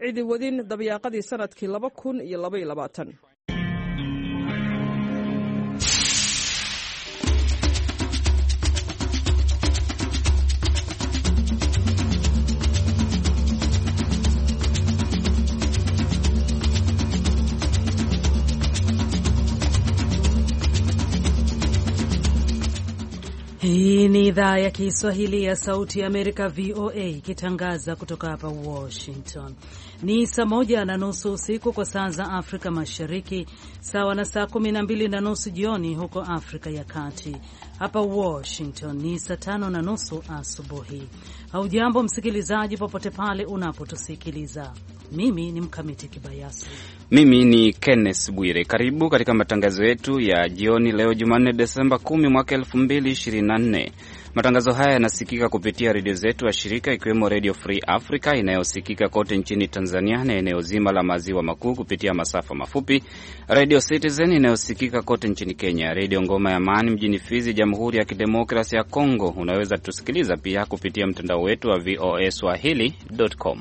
cidi wadin dabayaaqadii sanadkii 2022. Hii ni idhaa ya Kiswahili ya Sauti ya Amerika, VOA, ikitangaza kutoka hapa Washington. Ni saa 1:30 usiku kwa saa za Afrika Mashariki, sawa na saa 12:30 jioni huko Afrika ya Kati. Hapa Washington ni saa 5:30 asubuhi. Haujambo msikilizaji, popote pale unapotusikiliza. Mimi ni Mkamiti Kibayasi. Mimi ni Kenneth Bwire. Karibu katika matangazo yetu ya jioni leo Jumanne Desemba 10 mwaka 2024. Matangazo haya yanasikika kupitia redio zetu wa shirika, ikiwemo Radio Free Africa inayosikika kote nchini Tanzania na eneo zima la maziwa makuu kupitia masafa mafupi, Radio Citizen inayosikika kote nchini Kenya, Radio Ngoma ya Amani mjini Fizi, Jamhuri ya Kidemokrasia ya Kongo. Unaweza tusikiliza pia kupitia mtandao wetu wa voaswahili.com.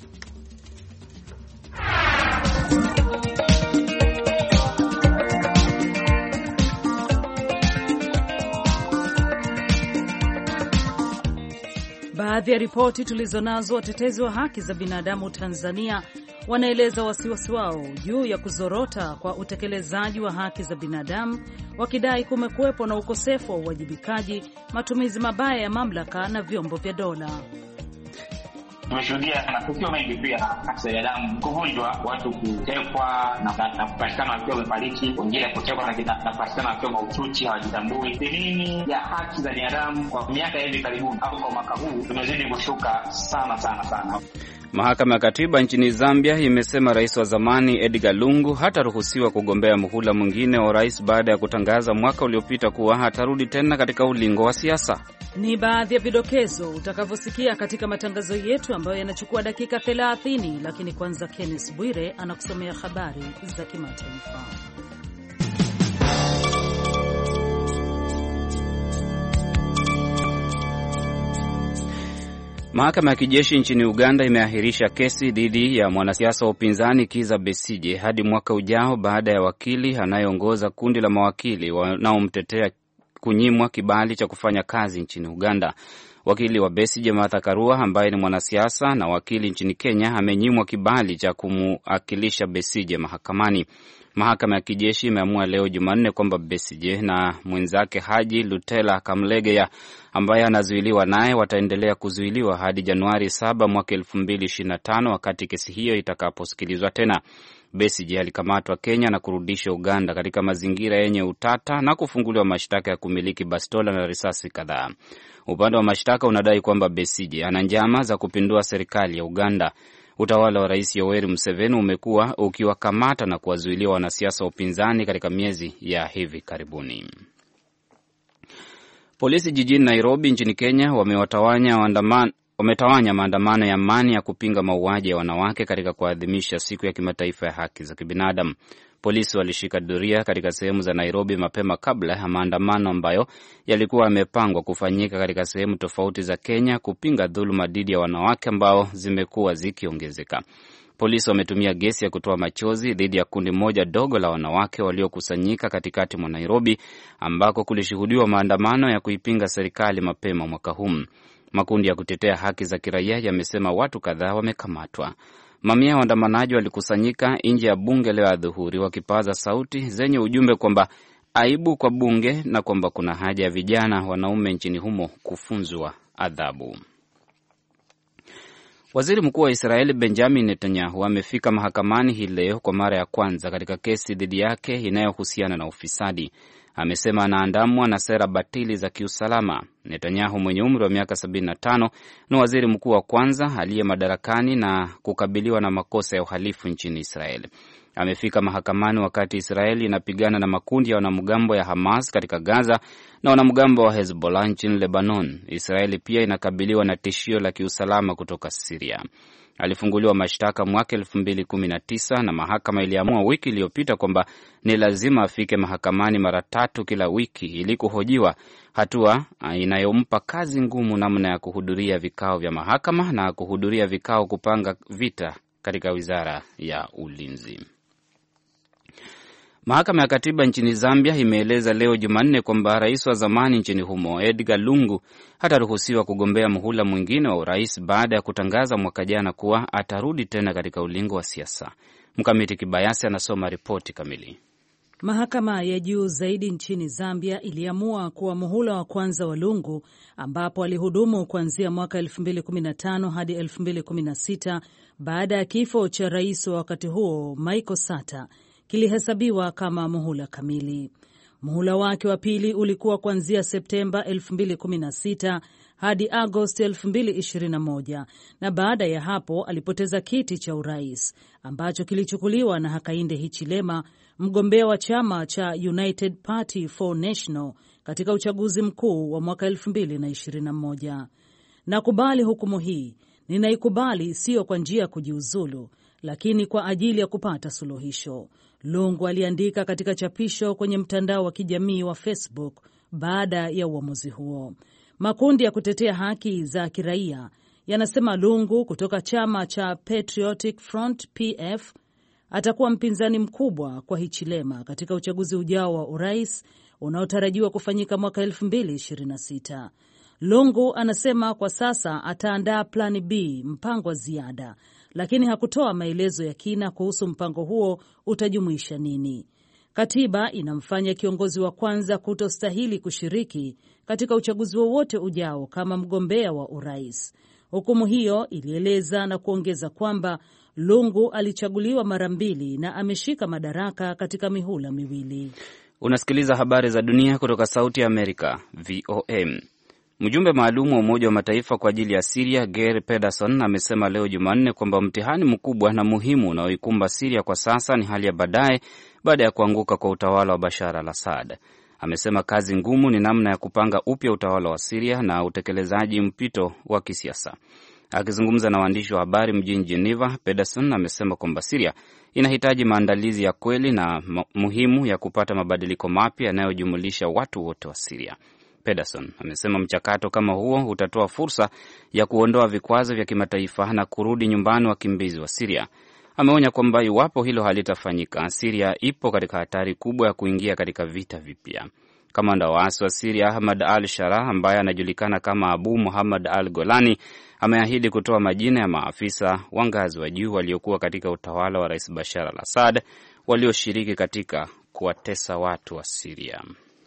Baadhi ya ripoti tulizonazo: watetezi wa haki za binadamu Tanzania wanaeleza wasiwasi wao juu ya kuzorota kwa utekelezaji wa haki za binadamu, wakidai kumekuwepo na ukosefu wa uwajibikaji, matumizi mabaya ya mamlaka na vyombo vya dola. Tumeshuhudia matukio mengi pia haki za binadamu kuvunjwa, watu kutekwa na kupatikana wakiwa wamefariki, wengine kutekwa na kupatikana wakiwa mahututi, hawajitambui. Elimu ya haki za binadamu kwa miaka hivi karibuni au kwa mwaka huu tumezidi kushuka sana. Mahakama ya Katiba nchini Zambia imesema rais wa zamani Edgar Lungu hataruhusiwa kugombea muhula mwingine wa rais baada ya kutangaza mwaka uliopita kuwa hatarudi tena katika ulingo wa siasa. Ni baadhi ya vidokezo utakavyosikia katika matangazo yetu ambayo yanachukua dakika 30, lakini kwanza Kenneth Bwire anakusomea habari za kimataifa. Mahakama ya kijeshi nchini Uganda imeahirisha kesi dhidi ya mwanasiasa wa upinzani Kizza Besigye hadi mwaka ujao baada ya wakili anayeongoza kundi la mawakili wanaomtetea kunyimwa kibali cha kufanya kazi nchini Uganda. Wakili wa Besigye, Martha Karua, ambaye ni mwanasiasa na wakili nchini Kenya, amenyimwa kibali cha kumuwakilisha Besigye mahakamani. Mahakama ya kijeshi imeamua leo Jumanne kwamba Besigye na mwenzake Haji Lutela Kamlegeya, ambaye anazuiliwa naye, wataendelea kuzuiliwa hadi Januari 7 mwaka 2025 wakati kesi hiyo itakaposikilizwa tena. Besigye alikamatwa Kenya na kurudishwa Uganda katika mazingira yenye utata na kufunguliwa mashtaka ya kumiliki bastola na risasi kadhaa. Upande wa mashtaka unadai kwamba Besigye ana njama za kupindua serikali ya Uganda. Utawala wa Rais Yoweri Museveni umekuwa ukiwakamata na kuwazuilia wanasiasa wa upinzani katika miezi ya hivi karibuni. Polisi jijini Nairobi nchini Kenya wametawanya maandamano ya amani ya kupinga mauaji ya wanawake katika kuadhimisha siku ya kimataifa ya haki za kibinadamu. Polisi walishika doria katika sehemu za Nairobi mapema kabla ya maandamano ambayo yalikuwa yamepangwa kufanyika katika sehemu tofauti za Kenya kupinga dhuluma dhidi ya wanawake ambao zimekuwa zikiongezeka. Polisi wametumia gesi ya kutoa machozi dhidi ya kundi moja dogo la wanawake waliokusanyika katikati mwa Nairobi ambako kulishuhudiwa maandamano ya kuipinga serikali mapema mwaka huu. Makundi ya kutetea haki za kiraia yamesema watu kadhaa wamekamatwa. Mamia ya waandamanaji walikusanyika nje ya bunge leo adhuhuri wakipaza sauti zenye ujumbe kwamba aibu kwa bunge na kwamba kuna haja ya vijana wanaume nchini humo kufunzwa adhabu. Waziri Mkuu wa Israeli Benjamin Netanyahu amefika mahakamani hii leo kwa mara ya kwanza katika kesi dhidi yake inayohusiana na ufisadi. Amesema anaandamwa na sera batili za kiusalama. Netanyahu mwenye umri wa miaka 75 ni waziri mkuu wa kwanza aliye madarakani na kukabiliwa na makosa ya uhalifu nchini Israeli. Amefika mahakamani wakati Israeli inapigana na makundi ya wanamgambo ya Hamas katika Gaza na wanamgambo wa Hezbollah nchini Lebanon. Israeli pia inakabiliwa na tishio la kiusalama kutoka Syria. Alifunguliwa mashtaka mwaka 2019 na mahakama iliamua wiki iliyopita kwamba ni lazima afike mahakamani mara 3 kila wiki ili kuhojiwa, hatua inayompa kazi ngumu namna ya kuhudhuria vikao vya mahakama na kuhudhuria vikao kupanga vita katika wizara ya ulinzi. Mahakama ya katiba nchini Zambia imeeleza leo Jumanne kwamba rais wa zamani nchini humo Edgar Lungu hataruhusiwa kugombea muhula mwingine wa urais baada ya kutangaza mwaka jana kuwa atarudi tena katika ulingo wa siasa. Mkamiti Kibayasi anasoma ripoti kamili. Mahakama ya juu zaidi nchini Zambia iliamua kuwa muhula wa kwanza wa Lungu, ambapo alihudumu kuanzia mwaka 2015 hadi 2016 baada ya kifo cha rais wa wakati huo Michael Sata, kilihesabiwa kama muhula kamili. Muhula wake wa pili ulikuwa kuanzia Septemba 2016 hadi Agosti 2021, na baada ya hapo alipoteza kiti cha urais ambacho kilichukuliwa na Hakainde Hichilema, mgombea wa chama cha United Party for National katika uchaguzi mkuu wa mwaka 2021. Nakubali hukumu hii, ninaikubali sio kwa njia ya kujiuzulu, lakini kwa ajili ya kupata suluhisho, Lungu aliandika katika chapisho kwenye mtandao wa kijamii wa Facebook baada ya uamuzi huo. Makundi ya kutetea haki za kiraia yanasema Lungu kutoka chama cha Patriotic Front PF atakuwa mpinzani mkubwa kwa Hichilema katika uchaguzi ujao wa urais unaotarajiwa kufanyika mwaka 2026. Lungu anasema kwa sasa ataandaa plani B, mpango wa ziada, lakini hakutoa maelezo ya kina kuhusu mpango huo utajumuisha nini. Katiba inamfanya kiongozi wa kwanza kutostahili kushiriki katika uchaguzi wowote ujao kama mgombea wa urais. Hukumu hiyo ilieleza na kuongeza kwamba Lungu alichaguliwa mara mbili na ameshika madaraka katika mihula miwili. Unasikiliza habari za dunia kutoka Sauti ya Amerika, VOA. Mjumbe maalum wa Umoja wa Mataifa kwa ajili ya Syria, Geir Pedersen, amesema leo Jumanne kwamba mtihani mkubwa na muhimu unaoikumba Syria kwa sasa ni hali ya baadaye baada ya kuanguka kwa utawala wa Bashar al-Assad. Amesema kazi ngumu ni namna ya kupanga upya utawala wa Syria na utekelezaji mpito wa kisiasa. Akizungumza na waandishi wa habari mjini Geneva, Pedersen amesema kwamba Syria inahitaji maandalizi ya kweli na muhimu ya kupata mabadiliko mapya yanayojumulisha watu wote wa Syria. Pedersen amesema mchakato kama huo utatoa fursa ya kuondoa vikwazo vya kimataifa na kurudi nyumbani wakimbizi wa Syria. Ameonya kwamba iwapo hilo halitafanyika, Syria ipo katika hatari kubwa ya kuingia katika vita vipya. Kamanda wa waasi wa Syria Ahmad al-Sharaa, ambaye anajulikana kama Abu Muhammad al-Golani, ameahidi kutoa majina ya maafisa wa ngazi wa juu waliokuwa katika utawala wa Rais Bashar al-Assad walioshiriki katika kuwatesa watu wa Syria.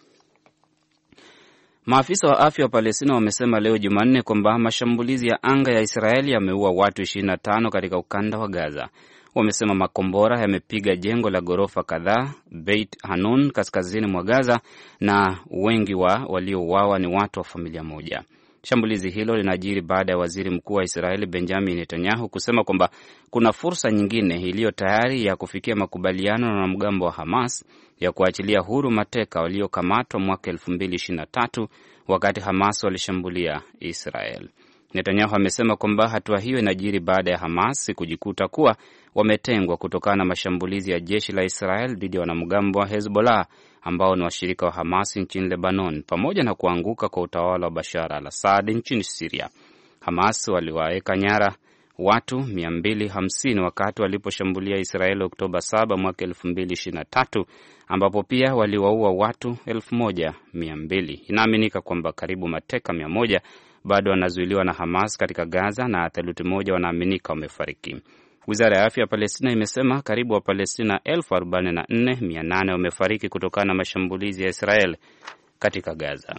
Maafisa wa afya wa Palestina wamesema leo Jumanne kwamba mashambulizi ya anga ya Israeli yameua watu 25 katika ukanda wa Gaza. Wamesema makombora yamepiga jengo la ghorofa kadhaa Beit Hanun kaskazini mwa Gaza, na wengi waliouawa ni watu wa familia moja. Shambulizi hilo linajiri baada ya waziri mkuu wa Israeli Benjamin Netanyahu kusema kwamba kuna fursa nyingine iliyo tayari ya kufikia makubaliano na wanamgambo wa Hamas ya kuachilia huru mateka waliokamatwa mwaka 2023 wakati Hamas walishambulia Israel. Netanyahu amesema kwamba hatua hiyo inajiri baada ya Hamas kujikuta kuwa wametengwa kutokana na mashambulizi ya jeshi la Israel dhidi ya wanamgambo wa Hezbollah ambao ni washirika wa Hamas nchini Lebanon, pamoja na kuanguka kwa utawala wa Bashar al-Assad nchini Syria. Hamas waliwaeka nyara watu 250 wakati waliposhambulia Israel Oktoba 7 mwaka 2023, ambapo pia waliwaua watu 1200. Inaaminika kwamba karibu mateka 100 bado wanazuiliwa na Hamas katika Gaza na theluthi moja wanaaminika wamefariki. Wizara ya afya ya Palestina imesema karibu wa Palestina 44,800 wamefariki kutokana na mashambulizi ya Israel katika Gaza.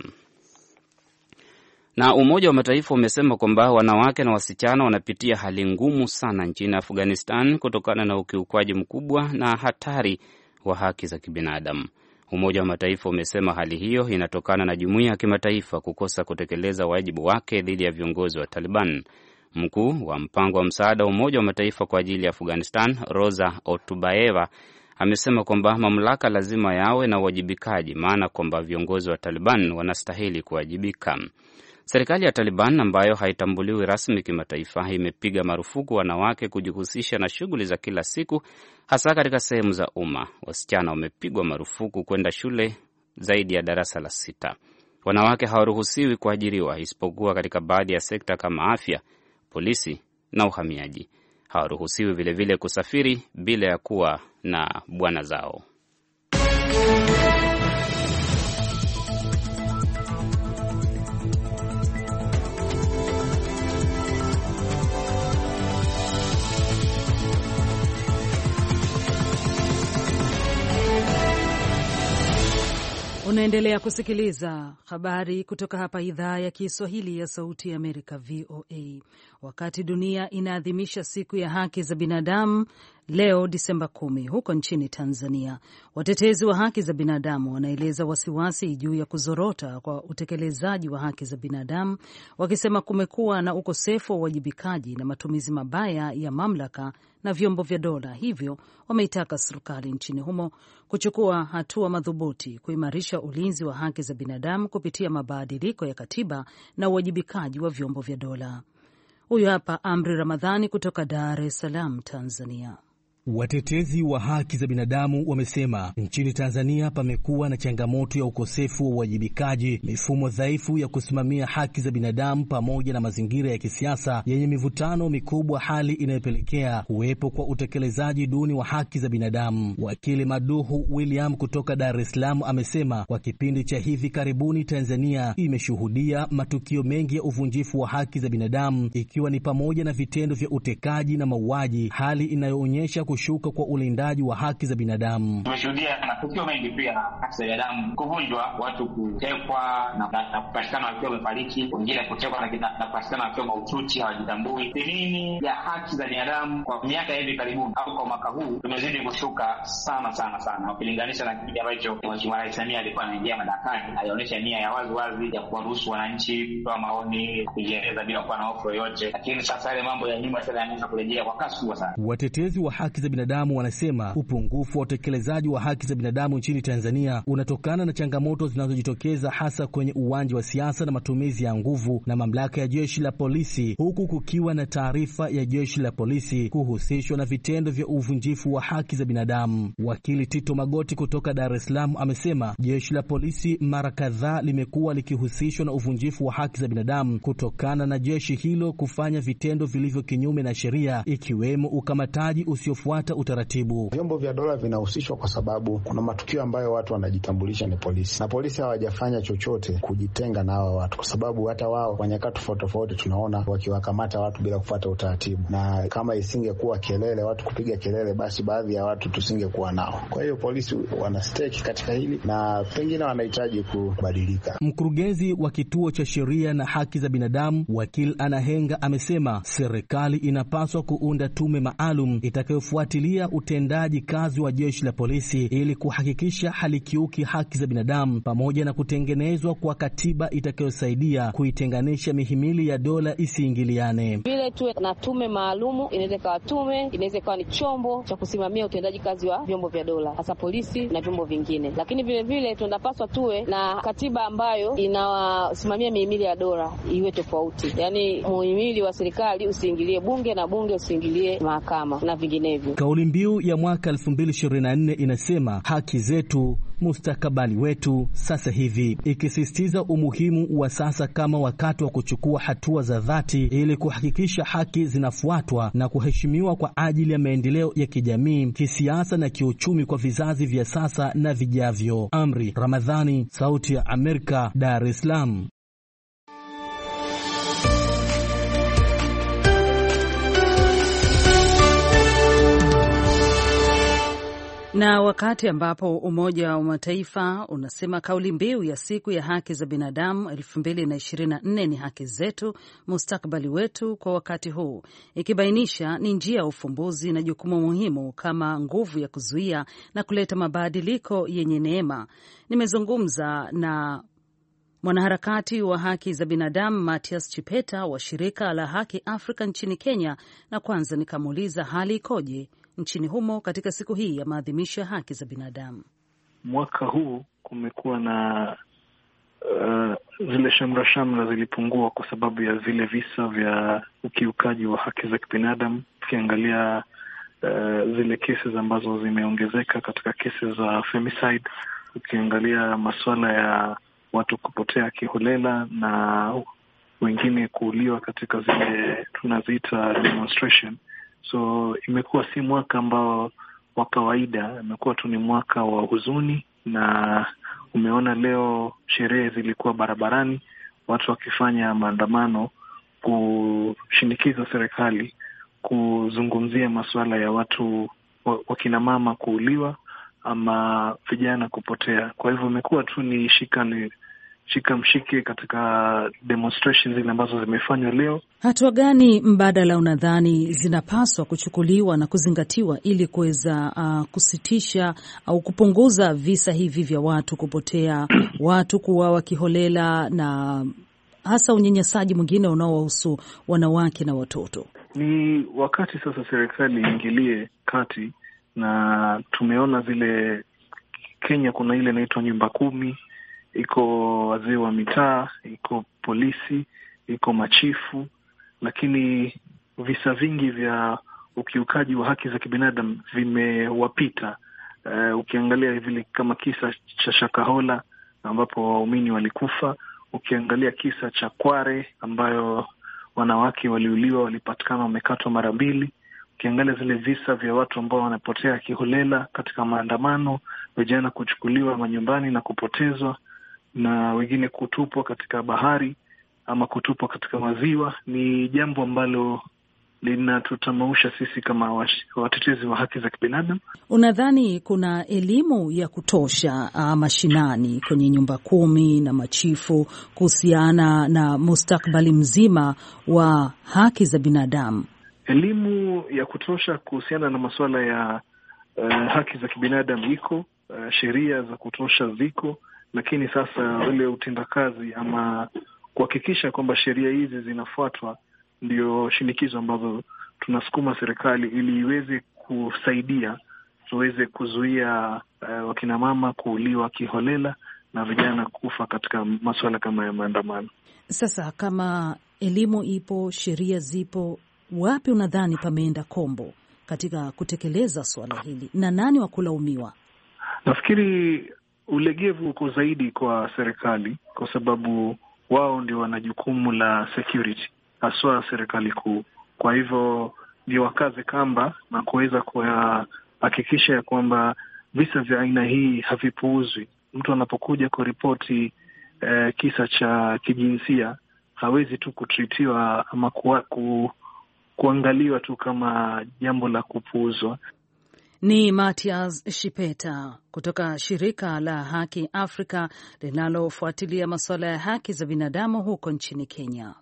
Na Umoja wa Mataifa umesema kwamba wanawake na wasichana wanapitia hali ngumu sana nchini Afghanistan kutokana na ukiukwaji mkubwa na hatari wa haki za kibinadamu. Umoja wa Mataifa umesema hali hiyo inatokana na jumuiya ya kimataifa kukosa kutekeleza wajibu wake dhidi ya viongozi wa Taliban. Mkuu wa mpango wa msaada wa Umoja wa Mataifa kwa ajili ya Afghanistan, Rosa Otubaeva, amesema kwamba mamlaka lazima yawe na uwajibikaji, maana kwamba viongozi wa Taliban wanastahili kuwajibika. Serikali ya Taliban ambayo haitambuliwi rasmi kimataifa imepiga marufuku wanawake kujihusisha na shughuli za kila siku, hasa katika sehemu za umma. Wasichana wamepigwa marufuku kwenda shule zaidi ya darasa la 6. Wanawake hawaruhusiwi kuajiriwa isipokuwa katika baadhi ya sekta kama afya, polisi na uhamiaji. Hawaruhusiwi vilevile kusafiri bila ya kuwa na bwana zao. Unaendelea kusikiliza habari kutoka hapa idhaa ya Kiswahili ya Sauti ya Amerika, VOA. Wakati dunia inaadhimisha siku ya haki za binadamu leo Disemba 10, huko nchini Tanzania, watetezi wa haki za binadamu wanaeleza wasiwasi juu ya kuzorota kwa utekelezaji wa haki za binadamu, wakisema kumekuwa na ukosefu wa uwajibikaji na matumizi mabaya ya mamlaka na vyombo vya dola. Hivyo wameitaka serikali nchini humo kuchukua hatua madhubuti kuimarisha ulinzi wa haki za binadamu kupitia mabadiliko ya katiba na uwajibikaji wa vyombo vya dola. Huyu hapa Amri Ramadhani kutoka Dar es Salaam, Tanzania. Watetezi wa haki za binadamu wamesema nchini Tanzania pamekuwa na changamoto ya ukosefu wa uwajibikaji, mifumo dhaifu ya kusimamia haki za binadamu, pamoja na mazingira ya kisiasa yenye mivutano mikubwa, hali inayopelekea kuwepo kwa utekelezaji duni wa haki za binadamu. Wakili Maduhu William kutoka Dar es Salaam amesema kwa kipindi cha hivi karibuni Tanzania imeshuhudia matukio mengi ya uvunjifu wa haki za binadamu, ikiwa ni pamoja na vitendo vya utekaji na mauaji, hali inayoonyesha kushuka kwa ulindaji wa haki za binadamu. Tumeshuhudia matukio mengi pia haki za binadamu kuvunjwa, watu kutekwa na kupatikana wakiwa wamefariki, wengine kutekwa na kupatikana wakiwa mahututi hawajitambui. Nini ya haki za binadamu kwa miaka hivi karibuni au kwa mwaka huu tumezidi kushuka sana ukilinganisha na kipindi ambacho Mheshimiwa Rais Samia alikuwa anaingia madarakani. Alionyesha nia ya wazi ya kuwaruhusu wananchi kutoa maoni, kujieleza bila kuwa na hofu yoyote, lakini sasa ile mambo ya nyuma sasa yanaanza kurejea kwa kasi kubwa sana. Watetezi wa haki za binadamu wanasema upungufu wa utekelezaji wa haki za binadamu nchini Tanzania unatokana na changamoto zinazojitokeza hasa kwenye uwanja wa siasa na matumizi ya nguvu na mamlaka ya jeshi la polisi, huku kukiwa na taarifa ya jeshi la polisi kuhusishwa na vitendo vya uvunjifu wa haki za binadamu. Wakili Tito Magoti kutoka Dar es Salaam amesema jeshi la polisi mara kadhaa limekuwa likihusishwa na uvunjifu wa haki za binadamu kutokana na jeshi hilo kufanya vitendo vilivyo kinyume na sheria, ikiwemo ukamataji usiofuata utaratibu. Vyombo vya dola vinahusishwa kwa sababu kuna matukio ambayo watu wanajitambulisha ni polisi, na polisi hawajafanya chochote kujitenga na hawa watu, kwa sababu hata wao kwa nyakati tofauti tunaona wakiwakamata watu bila kufuata utaratibu, na kama isingekuwa kelele, watu kupiga kelele, basi baadhi ya watu tusingekuwa nao. Kwa hiyo polisi wana stake katika hili na pengine wanahitaji kubadilika. Mkurugenzi wa kituo cha sheria na haki za binadamu Wakili Anahenga amesema serikali inapaswa kuunda tume maalum itakayofuatilia utendaji kazi wa jeshi la polisi ili kuhakikisha halikiuki haki za binadamu, pamoja na kutengenezwa kwa katiba itakayosaidia kuitenganisha mihimili ya dola isiingiliane. Vile tuwe na tume maalumu, inaweza kuwa tume, inaweza kuwa ni chombo cha kusimamia utendaji kazi wa vyombo vya dola, hasa polisi na vyombo vingine. Lakini vile vile tunapaswa tuwe na katiba ambayo inawasimamia mihimili ya dola iwe tofauti. Yaani muhimili wa serikali usiingilie bunge na bunge usiingilie mahakama na vinginevyo. Kauli mbiu ya mwaka 2024 inasema haki zetu, mustakabali wetu sasa hivi, ikisisitiza umuhimu wa sasa kama wakati wa kuchukua hatua za dhati ili kuhakikisha haki zinafuatwa na kuheshimiwa kwa ajili ya maendeleo ya kijamii, kisiasa na kiuchumi kwa vizazi vya sasa na vijavyo. Amri Ramadhani, Sauti ya Amerika, Dar es Salaam. Na wakati ambapo Umoja wa Mataifa unasema kauli mbiu ya siku ya haki za binadamu 2024 ni haki zetu, mustakabali wetu kwa wakati huu, ikibainisha ni njia ya ufumbuzi na jukumu muhimu kama nguvu ya kuzuia na kuleta mabadiliko yenye neema. Nimezungumza na mwanaharakati wa haki za binadamu Mathias Chipeta wa shirika la Haki Afrika nchini Kenya, na kwanza nikamuuliza hali ikoje nchini humo katika siku hii ya maadhimisho ya haki za binadamu. Mwaka huu kumekuwa na zile shamra zilipungua kwa sababu ya zile visa vya ukiukaji wa haki za kibinadamu. Ukiangalia zile kesi ambazo zimeongezeka katika kesi za femicide, ukiangalia masuala ya watu kupotea kiholela na wengine kuuliwa katika zile tunaziita demonstration, So imekuwa si mwaka ambao wa kawaida, imekuwa tu ni mwaka wa huzuni, na umeona leo sherehe zilikuwa barabarani, watu wakifanya maandamano kushinikiza serikali kuzungumzia masuala ya watu wakina mama kuuliwa ama vijana kupotea. Kwa hivyo imekuwa tu ni shika mshike katika demonstrations zile ambazo zimefanywa leo. Hatua gani mbadala unadhani zinapaswa kuchukuliwa na kuzingatiwa ili kuweza kusitisha au kupunguza visa hivi vya watu kupotea, watu kuuawa kiholela na hasa unyanyasaji mwingine unaowahusu wanawake na watoto? Ni wakati sasa serikali iingilie kati, na tumeona zile Kenya kuna ile inaitwa nyumba 10, iko wazee wa mitaa, iko polisi, iko machifu, lakini visa vingi vya ukiukaji wa haki za kibinadamu vimewapita. Ukiangalia vile kama kisa cha Shakahola ambapo waumini walikufa, ukiangalia kisa cha Kware ambayo wanawake waliuliwa, walipatikana wamekatwa mara 2, ukiangalia zile visa vya watu ambao wanapotea kiholela katika maandamano, vijana kuchukuliwa manyumbani na kupotezwa, na wengine kutupwa katika bahari ama kutupwa katika maziwa, ni jambo ambalo linatutamausha sisi kama watetezi wa haki za kibinadamu. Unadhani kuna elimu ya kutosha mashinani kwenye nyumba 10 na machifu kuhusiana na mustakabali mzima wa haki za binadamu? Elimu ya kutosha kuhusiana na masuala ya haki za kibinadamu iko, sheria za kutosha ziko, lakini sasa ule utendakazi ama kuhakikisha kwamba sheria hizi zinafuatwa ndio shinikizo ambazo tunasukuma serikali ili iweze kusaidia tuweze kuzuia wakina mama kuuliwa kiholela na vijana kufa katika masuala kama ya maandamano. Sasa kama elimu ipo, sheria zipo, wapi unadhani pameenda kombo katika kutekeleza swala hili, na nani wa kulaumiwa? Nafikiri ulegevu uko zaidi kwa serikali, kwa sababu wao ndio wana jukumu la security, haswa serikali kuu. Kwa hivyo ndio wakaze kamba na kuweza kuhakikisha ya kwamba visa vya aina hii havipuuzwi. Mtu anapokuja kuripoti kisa cha kijinsia, hawezi tu kutritiwa ama kuangaliwa tu kama jambo la kupuuzwa. Ni Mathias Shipeta kutoka shirika la Haki Afrika linalofuatilia masuala ya haki za binadamu huko nchini Kenya.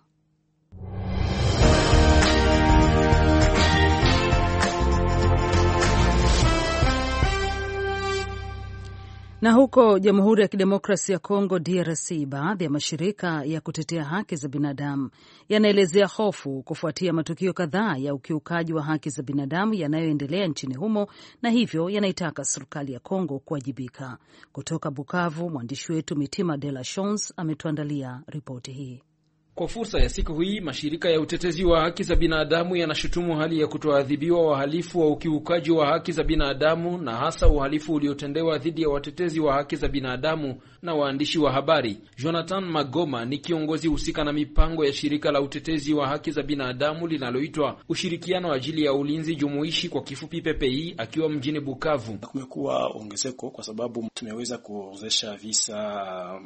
Na huko Jamhuri ya Kidemokrasia ya Kongo DRC, baadhi ya mashirika ya kutetea haki za binadamu yanaelezea hofu kufuatia matukio kadhaa ya ukiukaji wa haki za binadamu yanayoendelea nchini humo, na hivyo yanaitaka serikali ya Kongo kuwajibika. Kutoka Bukavu, mwandishi wetu Mitima de la Chance ametuandalia ripoti hii. Kwa fursa ya siku hii, mashirika ya utetezi wa haki za binadamu yanashutumu hali ya kutoadhibiwa wahalifu wa ukiukaji wa haki za binadamu, na hasa uhalifu uliotendewa dhidi ya watetezi wa haki za binadamu na waandishi wa habari. Jonathan Magoma ni kiongozi husika na mipango ya shirika la utetezi wa haki za binadamu linaloitwa Ushirikiano ajili ya Ulinzi Jumuishi, kwa kifupi PPI, akiwa mjini Bukavu. Kumekuwa ongezeko kwa sababu tumeweza kuorodhesha visa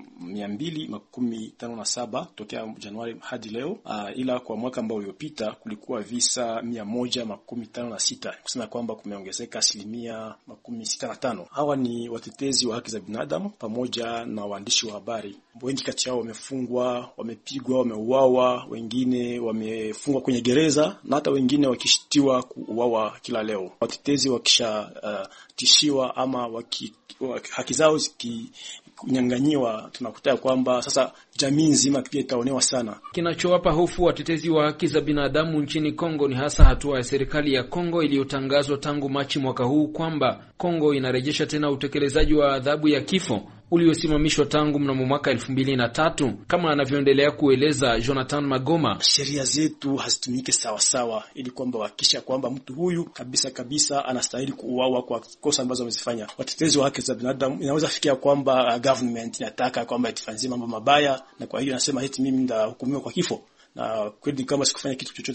257 tokea Januari hadi leo, ila kwa mwaka ambao uliopita kulikuwa visa 156, kusema kwamba kumeongezeka 65%. Hawa ni watetezi wa haki za binadamu pamoja na waandishi wa habari. Wengi kati yao wamefungwa, wamepigwa, wameuawa, wengine wamefungwa kwenye gereza, na hata wengine wakishtiwa kuuawa kila leo. Watetezi wakishatishiwa ama haki zao kunyang'anyiwa, tunakuta kwamba sasa jamii nzima pia itaonewa sana. Kinachowapa hofu watetezi wa haki za binadamu nchini Kongo ni hasa hatua ya serikali ya Kongo iliyotangazwa tangu Machi mwaka huu kwamba Kongo inarejesha tena utekelezaji wa adhabu ya kifo uliosimamishwa tangu mnamo mwaka 2003, kama anavyoendelea kueleza Jonathan Magoma. Sheria zetu hazitumike sawa sawa ili kwamba hakikisha kwamba mtu huyu kabisa anastahili kuuawa kwa kosa ambazo amezifanya. Watetezi wa haki za binadamu inaweza fikia kwamba government inataka kwamba itafanyie mambo mabaya, na kwa hiyo anasema eti mimi ndahukumiwa kwa kifo, na kweli kama sikufanya kitu chochote kile.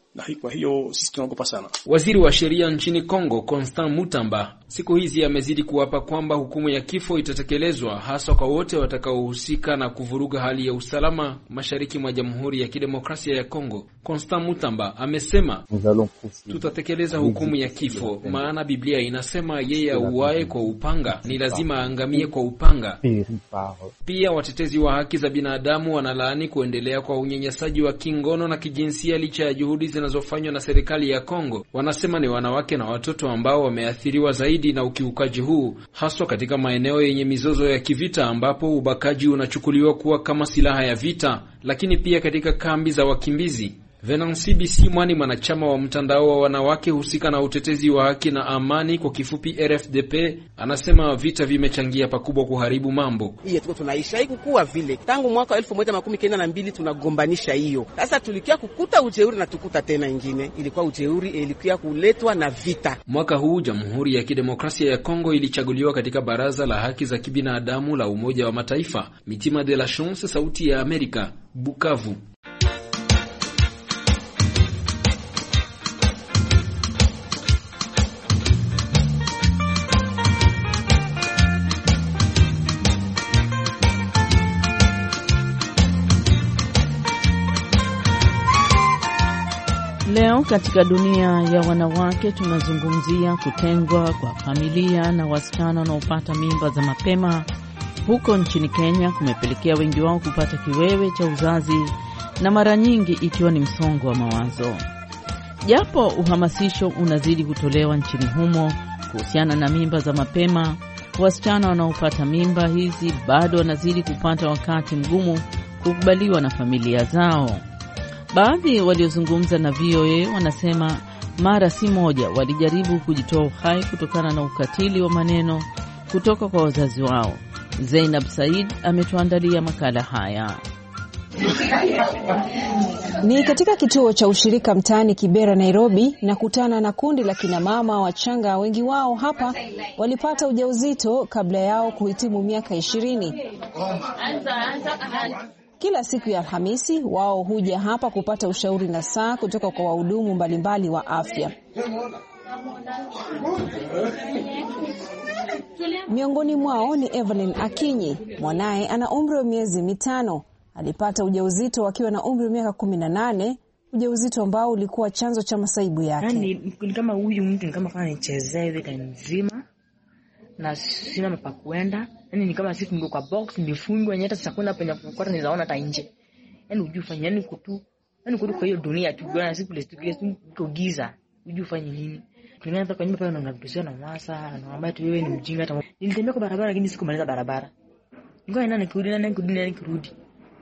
na kwa hiyo sisi tunaogopa sana. Waziri wa sheria nchini Kongo, Constant Mutamba, siku hizi amezidi kuapa kwamba hukumu ya kifo itatekelezwa hasa kwa wote watakaohusika na kuvuruga hali ya usalama mashariki mwa Jamhuri ya Kidemokrasia ya Kongo. Constant Mutamba amesema, tutatekeleza hukumu ya kifo, maana Biblia inasema yeye auaye kwa upanga ni lazima aangamie kwa upanga. Pia watetezi wa haki za binadamu wanalaani kuendelea kwa unyanyasaji wa kingono na kijinsia licha ya juhudi zinazofanywa na serikali ya Kongo. Wanasema ni wanawake na watoto ambao wameathiriwa zaidi na ukiukaji huu, haswa katika maeneo yenye mizozo ya kivita ambapo ubakaji unachukuliwa kuwa kama silaha ya vita, lakini pia katika kambi za wakimbizi. Venansi Bisimwa ni mwanachama wa mtandao wa wanawake husika na utetezi wa haki na amani, kwa kifupi RFDP, anasema vita vimechangia pakubwa kuharibu mambo. Hiyo tuko tunaisha haikuwa vile. Tangu mwaka 1992 tunagombanisha hiyo. Sasa tulikia kukuta ujeuri na tukuta tena ingine. Ilikuwa ujeuri ilikuwa kuletwa na vita. Mwaka huu Jamhuri ya Kidemokrasia ya Kongo ilichaguliwa katika Baraza la Haki za Kibinadamu la Umoja wa Mataifa. Mitima de la Chance, Sauti ya Amerika, Bukavu. Leo katika dunia ya wanawake tunazungumzia kutengwa kwa familia na wasichana wanaopata mimba za mapema. Huko nchini Kenya kumepelekea wengi wao kupata kiwewe cha uzazi na mara nyingi ikiwa ni msongo wa mawazo. Japo uhamasisho unazidi kutolewa nchini humo kuhusiana na mimba za mapema, wasichana wanaopata mimba hizi bado wanazidi kupata wakati mgumu kukubaliwa na familia zao. Baadhi waliozungumza na VOA wanasema mara si moja walijaribu kujitoa uhai kutokana na ukatili wa maneno kutoka kwa wazazi wao. Zainab Said ametuandalia makala haya. Ni katika kituo cha ushirika mtaani Kibera, Nairobi, na kutana na kundi la kina mama wachanga. Wengi wao hapa walipata ujauzito kabla yao kuhitimu miaka 20. Kila siku ya Alhamisi wao huja hapa kupata ushauri na saa kutoka kwa wahudumu mbalimbali wa afya. Miongoni mwao ni Evelyn Akinyi. Mwanae ana umri wa miezi 5. Alipata ujauzito akiwa na umri wa miaka 18, ujauzito ambao ulikuwa chanzo cha masaibu yake. Ni kama huyu mtu ni kama fanya nichezee hivi nzima na sina mpa kwenda. Ni kama sisi ndio kwa box nifungwa nyata sasa kwenda penye kukota nizaona hata nje. Ujifanya kutu. Kwa hiyo dunia tu bwana siku tu giza. Ujifanya nini? Tunaanza kwa nyumba pale na unabishia na masa na mama tu wewe ni mjinga hata. Nilitembea kwa barabara lakini sikumaliza barabara. Ngoja nikirudi.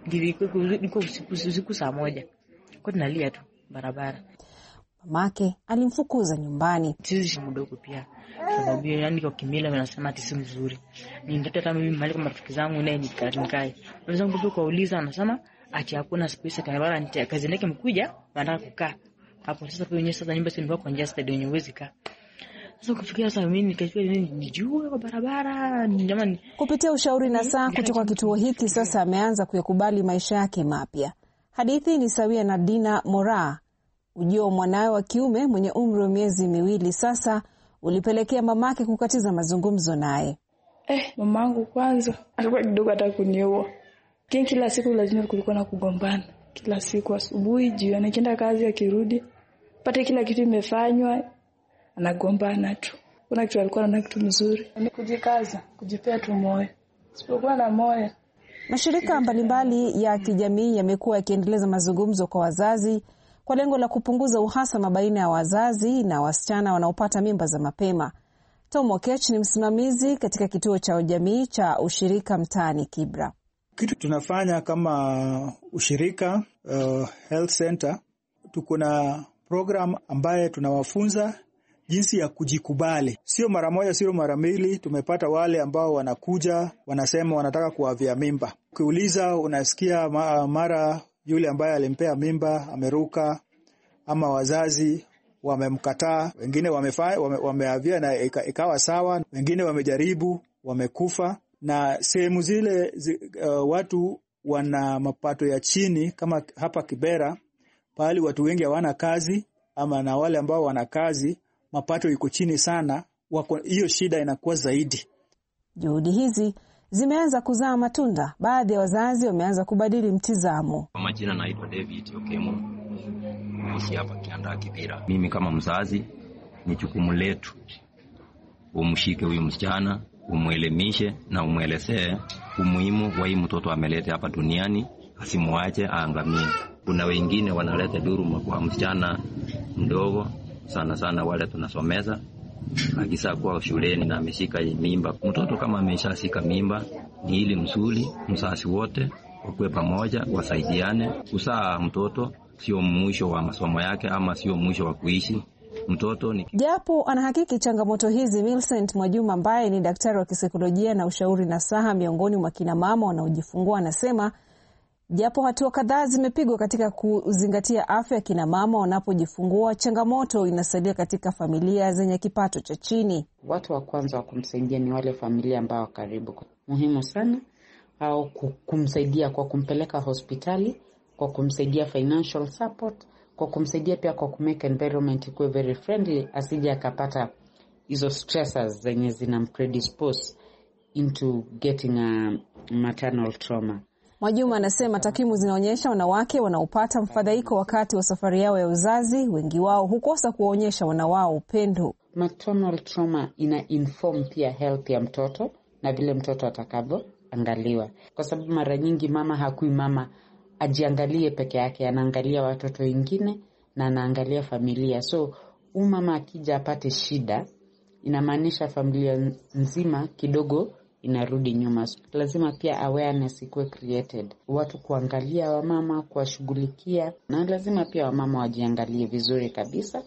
Niko usiku saa 1. Kwa tunalia tu barabara. Mamake alimfukuza nyumbani. Sisi mdogo pia. Sababu yani kwa kimila wanasema ati si mzuri. Ningetoa kama mimi mali kwa marafiki zangu naye nikae. Wenzangu ndio kuuliza anasema ati hakuna space kanabara nita kazi yake mkuja wanataka kukaa. Hapo sasa pia sasa nyumba si ndio kwa njia stadi yenye uwezi kaa. Sasa kufikia sasa mimi nikafikiria nijue kwa barabara jamani. Kupitia ushauri na saa kutoka kituo hiki sasa ameanza kuyakubali maisha yake mapya. Hadithi ni sawia na Dina Mora. Ujio mwanawe wa kiume mwenye umri wa miezi 2 sasa ulipelekea mamake kukatiza mazungumzo naye. Mamangu kwanza alikuwa kidogo hata kuniua. Kila siku lazima kulikuwa na kugombana. Kila siku asubuhi, jioni anaenda kazi akirudi, pata kila kitu imefanywa anagombana tu. Kuna kitu alikuwa anaona kitu mzuri. Ni kujikaza, kujipea tu moyo. Sipokuwa na moyo. Mashirika mbalimbali ya kijamii yamekuwa yakiendeleza mazungumzo kwa wazazi kwa lengo la kupunguza uhasama baina ya wazazi na wasichana wanaopata mimba za mapema. Tom Okech ni msimamizi katika kituo cha jamii cha ushirika mtaani Kibra. Kitu tunafanya kama ushirika health center, tuko na program ambaye tunawafunza jinsi ya kujikubali. Sio mara moja, sio mara mbili. Tumepata wale ambao wanakuja wanasema wanataka kuavia mimba. Ukiuliza unasikia mara yule ambaye alimpea mimba ameruka ama wazazi wamemkataa, wengine wameavia na ikawa sawa, wengine wamejaribu wamekufa. Na sehemu zile watu wana mapato ya chini kama hapa Kibera, pahali watu wengi hawana kazi, ama na wale ambao wana kazi mapato iko chini sana, hiyo shida inakuwa zaidi. Juhudi hizi zimeanza kuzaa matunda. Baadhi ya wazazi wameanza kubadili mtizamo. Kwa majina naitwa David Okemo, naishi hapa Kianda Kibira. Mimi kama mzazi, ni jukumu letu umshike huyu msichana, umuelimishe na umuelezee umuhimu wa hii mtoto amelete hapa duniani, asimuache aangamie. Kuna wengine wanaleta dhuluma kwa msichana mdogo, sana sana wale tunasomeza, akisa kwa shuleni na ameshika mimba. Mtoto kama ameshashika mimba, ni ili msuli msasi wote wakue pamoja, wasaidiane. Kuzaa mtoto sio mwisho wa masomo yake, ama sio mwisho wa kuishi. Mtoto ni japo anahakiki changamoto hizi. Millicent Mwajuma ambaye ni daktari wa kisaikolojia na ushauri nasaha miongoni mwa kina mama wanaojifungua, anasema japo hatua kadhaa zimepigwa katika kuzingatia afya ya kina mama wanapojifungua, changamoto inasalia katika familia zenye kipato cha chini. Watu wa kwanza wa kumsaidia ni wale familia ambao karibu. Muhimu sana au kumsaidia kwa kumpeleka hospitali, kwa kumsaidia financial support, kwa kumsaidia pia kwa kumake environment ikuwe very friendly, asije akapata hizo stressors zenye zinampredispose into getting a maternal trauma. Mwajuma anasema takwimu zinaonyesha wanawake wanaopata mfadhaiko wakati wa safari yao ya uzazi, wengi wao hukosa kuwaonyesha wanawao upendo. Maternal trauma ina inform pia health ya mtoto na vile mtoto atakavyoangaliwa, kwa sababu mara nyingi mama hakui mama ajiangalie peke yake, anaangalia watoto wengine na anaangalia familia. So mama akija apate shida, inamaanisha familia nzima kidogo inarudi nyuma. Lazima pia awareness ikuwe created, watu kuangalia wamama, kuwashughulikia, na lazima pia wamama wajiangalie vizuri kabisa,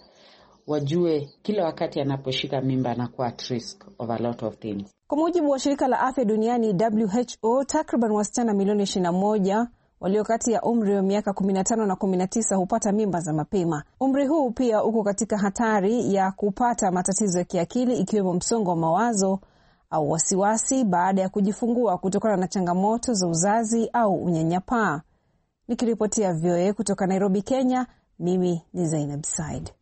wajue kila wakati anaposhika mimba anakuwa at risk of a lot of things. Kwa mujibu wa shirika la afya duniani WHO, takriban wasichana milioni 21 walio kati ya umri wa miaka 15 na 19 hupata mimba za mapema. Umri huu pia uko katika hatari ya kupata matatizo ya kiakili, ikiwemo msongo wa mawazo au wasiwasi baada ya kujifungua kutokana na changamoto za uzazi au unyanyapaa. Nikiripotia VOA kutoka Nairobi, Kenya, mimi ni Zainab Said.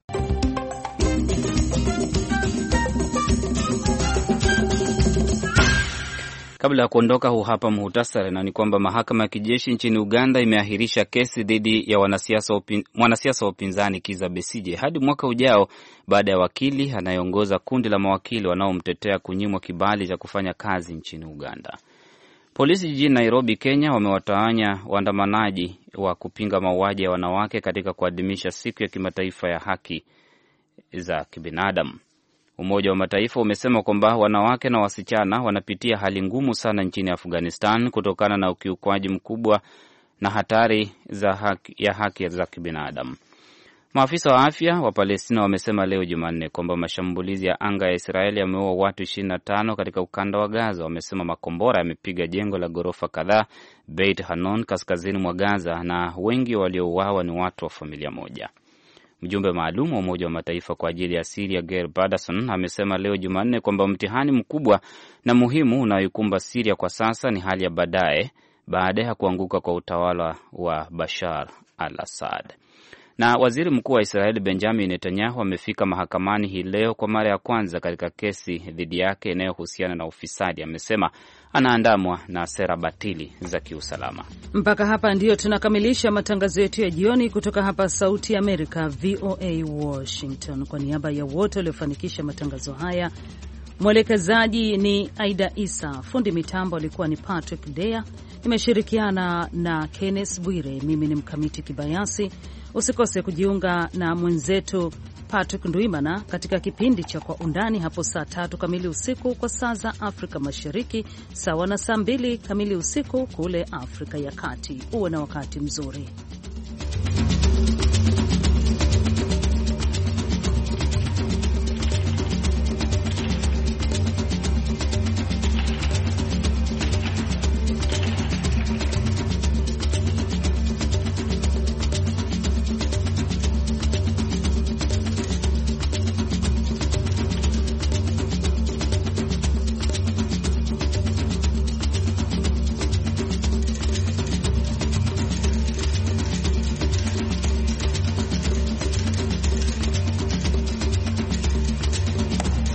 Kabla ya kuondoka, huu hapa muhtasari, na ni kwamba mahakama ya kijeshi nchini Uganda imeahirisha kesi dhidi ya mwanasiasa wa upinzani Kizza Besigye hadi mwaka ujao baada ya wakili anayeongoza kundi la mawakili wanaomtetea kunyimwa kibali cha kufanya kazi nchini Uganda. Polisi jijini Nairobi, Kenya, wamewatawanya waandamanaji wa kupinga mauaji ya wanawake katika kuadhimisha siku ya kimataifa ya haki za kibinadamu. Umoja wa Mataifa umesema kwamba wanawake na wasichana wanapitia hali ngumu sana nchini Afghanistan kutokana na ukiukwaji mkubwa na hatari ya haki za kibinadamu. Maafisa wa afya wa Palestina wamesema leo Jumanne kwamba mashambulizi ya anga ya Israeli yameua watu 25 katika ukanda wa Gaza. Wamesema makombora yamepiga jengo la ghorofa kadhaa Beit Hanon kaskazini mwa Gaza, na wengi waliouawa ni watu wa familia moja. Mjumbe maalum wa Umoja wa Mataifa kwa ajili ya Syria Geir Pedersen amesema leo Jumanne kwamba mtihani mkubwa na muhimu unayoikumba Syria kwa sasa ni hali ya baada ya kuanguka kwa utawala wa Bashar al-Assad. Na waziri mkuu wa Israeli Benjamin Netanyahu amefika mahakamani hii leo kwa mara ya kwanza katika kesi dhidi yake inayohusiana na ufisadi. Amesema anaandamwa na sera batili za kiusalama. Mpaka hapa ndiyo tunakamilisha matangazo yetu ya jioni kutoka hapa Sauti ya Amerika, VOA Washington. Kwa niaba ya wote waliofanikisha matangazo haya, mwelekezaji ni Aida Isa, fundi mitambo alikuwa ni Patrick Dea, nimeshirikiana na Kenneth Bwire, mimi ni Mkamiti Kibayasi. Usikose kujiunga na mwenzetu Patrick Ndwimana katika kipindi cha Kwa Undani hapo saa 3 kamili usiku kwa saa za Afrika Mashariki, sawa na saa 2 kamili usiku kule Afrika ya Kati. Uwe na wakati mzuri.